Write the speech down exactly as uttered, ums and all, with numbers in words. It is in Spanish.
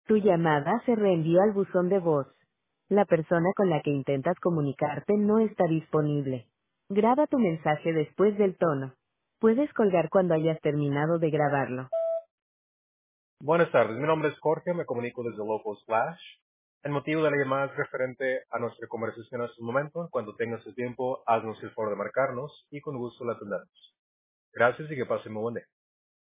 Tu llamada se reenvió al buzón de voz. La persona con la que intentas comunicarte no está disponible. Graba tu mensaje después del tono. Puedes colgar cuando hayas terminado de grabarlo. Buenas tardes, mi nombre es Jorge, me comunico desde Local Splash. El motivo de la llamada es referente a nuestra conversación en este momento. Cuando tengas el tiempo, haznos el favor de marcarnos y con gusto la atendemos. Gracias y que pasen muy buen día.